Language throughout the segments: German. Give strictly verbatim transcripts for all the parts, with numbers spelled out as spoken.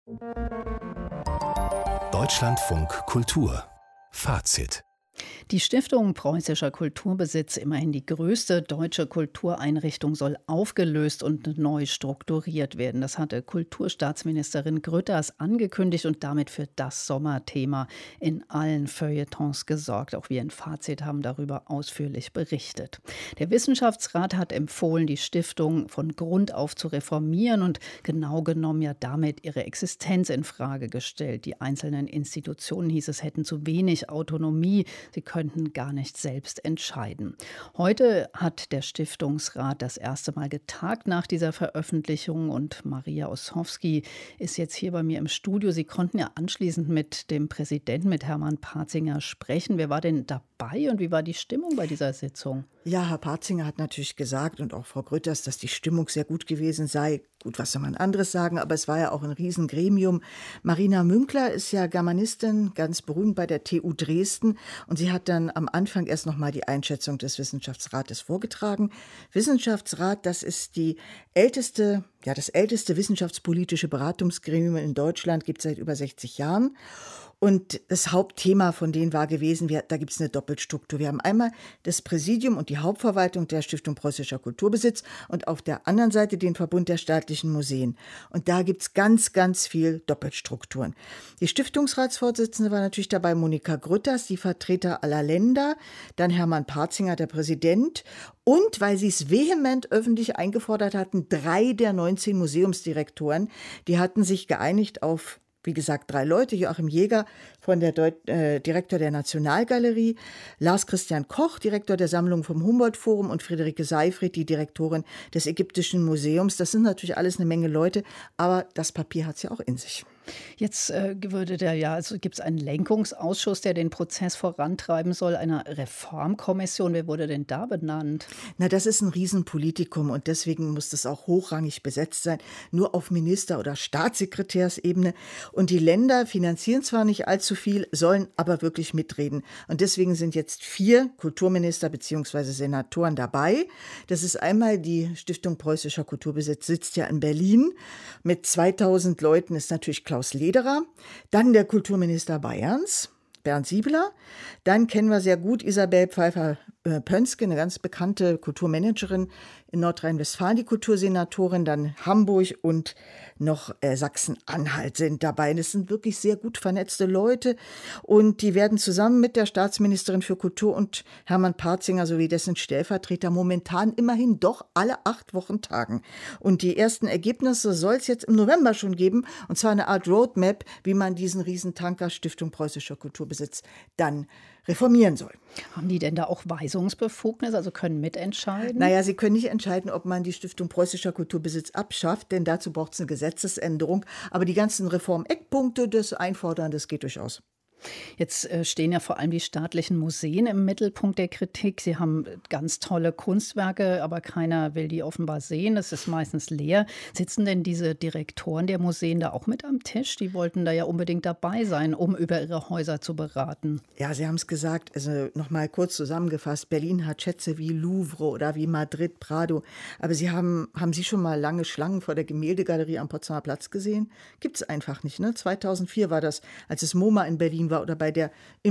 Deutschlandfunk Kultur Fazit. Die Stiftung Preußischer Kulturbesitz, immerhin die größte deutsche Kultureinrichtung, soll aufgelöst und neu strukturiert werden. Das hatte Kulturstaatsministerin Grütters angekündigt und damit für das Sommerthema in allen Feuilletons gesorgt. Auch wir in Fazit haben darüber ausführlich berichtet. Der Wissenschaftsrat hat empfohlen, die Stiftung von Grund auf zu reformieren und genau genommen ja damit ihre Existenz in Frage gestellt. Die einzelnen Institutionen, hieß es, hätten zu wenig Autonomie. Sie könnten gar nicht selbst entscheiden. Heute hat der Stiftungsrat das erste Mal getagt nach dieser Veröffentlichung und Maria Ossowski ist jetzt hier bei mir im Studio. Sie konnten ja anschließend mit dem Präsidenten, mit Hermann Patzinger, sprechen. Wer war denn dabei und wie war die Stimmung bei dieser Sitzung? Ja, Herr Patzinger hat natürlich gesagt und auch Frau Grütters, dass die Stimmung sehr gut gewesen sei. Gut, was soll man anderes sagen, aber es war ja auch ein Riesengremium. Marina Münkler ist ja Germanistin, ganz berühmt bei der T U Dresden und sie hat dann am Anfang erst noch mal die Einschätzung des Wissenschaftsrates vorgetragen. Wissenschaftsrat, das ist die älteste, ja, das älteste wissenschaftspolitische Beratungsgremium in Deutschland, gibt es seit über sechzig Jahren. Und das Hauptthema von denen war gewesen, wir, da gibt es eine Doppelstruktur. Wir haben einmal das Präsidium und die Hauptverwaltung der Stiftung Preußischer Kulturbesitz und auf der anderen Seite den Verbund der staatlichen Museen. Und da gibt es ganz, ganz viel Doppelstrukturen. Die Stiftungsratsvorsitzende war natürlich dabei Monika Grütters, die Vertreter aller Länder, dann Hermann Patzinger, der Präsident und, weil sie es vehement öffentlich eingefordert hatten, drei der neunzehn Museumsdirektoren, die hatten sich geeinigt auf, wie gesagt, drei Leute: Joachim Jäger von der Deut- äh, Direktor der Nationalgalerie, Lars Christian Koch, Direktor der Sammlung vom Humboldt-Forum und Friederike Seyfried, die Direktorin des Ägyptischen Museums. Das sind natürlich alles eine Menge Leute, aber das Papier hat es ja auch in sich. Jetzt äh, würde der ja, also gibt es einen Lenkungsausschuss, der den Prozess vorantreiben soll, eine Reformkommission. Wer wurde denn da benannt? Na, das ist ein Riesenpolitikum und deswegen muss das auch hochrangig besetzt sein, nur auf Minister- oder Staatssekretärsebene. Und die Länder finanzieren zwar nicht allzu viel, sollen aber wirklich mitreden. Und deswegen sind jetzt vier Kulturminister bzw. Senatoren dabei. Das ist einmal die Stiftung Preußischer Kulturbesitz, sitzt ja in Berlin. Mit zweitausend Leuten ist natürlich Klaus Lederer, dann der Kulturminister Bayerns, Bernd Siebler. Dann kennen wir sehr gut Isabel Pfeiffer-Pönske, eine ganz bekannte Kulturmanagerin in Nordrhein-Westfalen, die Kultursenatorin. Dann Hamburg und noch äh, Sachsen-Anhalt sind dabei. Das sind wirklich sehr gut vernetzte Leute und die werden zusammen mit der Staatsministerin für Kultur und Hermann Patzinger sowie dessen Stellvertreter momentan immerhin doch alle acht Wochen tagen. Und die ersten Ergebnisse soll es jetzt im November schon geben, und zwar eine Art Roadmap, wie man diesen Riesentanker Stiftung Preußischer Kulturbesitz dann reformieren soll. Haben die denn da auch Weisungsbefugnis, also können mitentscheiden? Naja, sie können nicht entscheiden, ob man die Stiftung Preußischer Kulturbesitz abschafft, denn dazu braucht es eine Gesetzesänderung. Aber die ganzen Reformeckpunkte, das Einfordern, das geht durchaus. Jetzt äh, stehen ja vor allem die staatlichen Museen im Mittelpunkt der Kritik. Sie haben ganz tolle Kunstwerke, aber keiner will die offenbar sehen. Es ist meistens leer. Sitzen denn diese Direktoren der Museen da auch mit am Tisch? Die wollten da ja unbedingt dabei sein, um über ihre Häuser zu beraten. Ja, Sie haben es gesagt. Also nochmal kurz zusammengefasst. Berlin hat Schätze wie Louvre oder wie Madrid, Prado. Aber Sie haben, haben Sie schon mal lange Schlangen vor der Gemäldegalerie am Potsdamer Platz gesehen? Gibt es einfach nicht. Ne? zweitausendvier war das, als es MoMA in Berlin war, oder bei der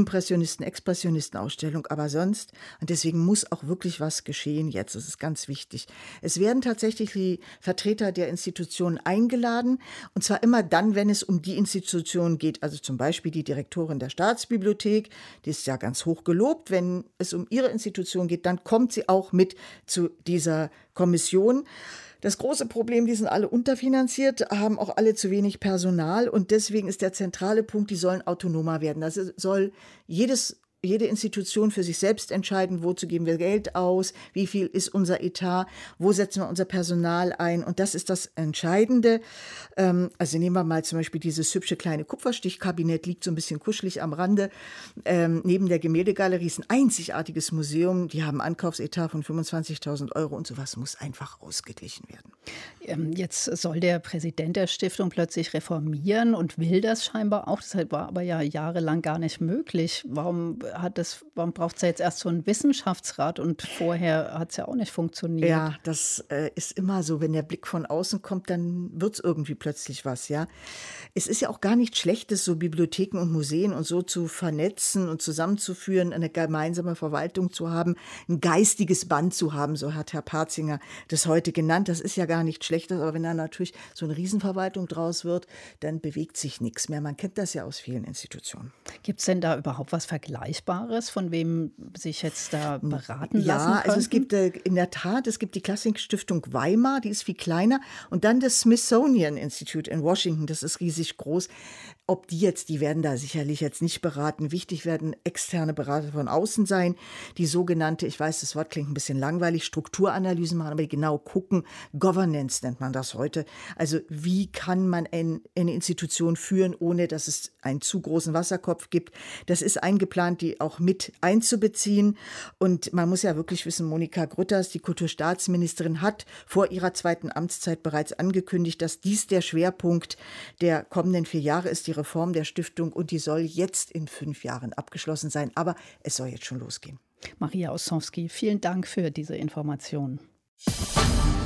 Impressionisten-Expressionisten-Ausstellung, aber sonst. Und deswegen muss auch wirklich was geschehen jetzt. Das ist ganz wichtig. Es werden tatsächlich die Vertreter der Institutionen eingeladen, und zwar immer dann, wenn es um die Institutionen geht. Also zum Beispiel die Direktorin der Staatsbibliothek, die ist ja ganz hoch gelobt. Wenn es um ihre Institution geht, dann kommt sie auch mit zu dieser Kommission. Das große Problem, die sind alle unterfinanziert, haben auch alle zu wenig Personal und deswegen ist der zentrale Punkt, die sollen autonomer werden. Das soll jedes jede Institution für sich selbst entscheiden, wozu geben wir Geld aus, wie viel ist unser Etat, wo setzen wir unser Personal ein. Und das ist das Entscheidende. Ähm, also nehmen wir mal zum Beispiel dieses hübsche kleine Kupferstichkabinett, liegt so ein bisschen kuschelig am Rande. Ähm, neben der Gemäldegalerie ist ein einzigartiges Museum. Die haben Ankaufsetat von fünfundzwanzigtausend Euro und sowas muss einfach ausgeglichen werden. Ähm, jetzt soll der Präsident der Stiftung plötzlich reformieren und will das scheinbar auch. Das war aber ja jahrelang gar nicht möglich. Warum hat das, warum braucht es ja jetzt erst so einen Wissenschaftsrat und vorher hat es ja auch nicht funktioniert? Ja, das äh, ist immer so, wenn der Blick von außen kommt, dann wird es irgendwie plötzlich was, ja. Es ist ja auch gar nichts Schlechtes, so Bibliotheken und Museen und so zu vernetzen und zusammenzuführen, eine gemeinsame Verwaltung zu haben, ein geistiges Band zu haben, so hat Herr Partzinger das heute genannt. Das ist ja gar nichts Schlechtes, aber wenn da natürlich so eine Riesenverwaltung draus wird, dann bewegt sich nichts mehr. Man kennt das ja aus vielen Institutionen. Gibt es denn da überhaupt was Vergleichbares, von wem sich jetzt da beraten ja, lassen könnten? Also es gibt äh, in der Tat, es gibt die Klassik-Stiftung Weimar, die ist viel kleiner, und dann das Smithsonian Institute in Washington, das ist riesig groß. Ob die jetzt, die werden da sicherlich jetzt nicht beraten. Wichtig werden externe Berater von außen sein, die sogenannte, ich weiß, das Wort klingt ein bisschen langweilig, Strukturanalysen machen, aber die genau gucken. Governance nennt man das heute. Also wie kann man ein, eine Institution führen, ohne dass es einen zu großen Wasserkopf gibt. Das ist eingeplant, die auch mit einzubeziehen. Und man muss ja wirklich wissen, Monika Grütters, die Kulturstaatsministerin, hat vor ihrer zweiten Amtszeit bereits angekündigt, dass dies der Schwerpunkt der kommenden vier Jahre ist, die Reform der Stiftung, und die soll jetzt in fünf Jahren abgeschlossen sein. Aber es soll jetzt schon losgehen. Maria Ossowski, vielen Dank für diese Informationen.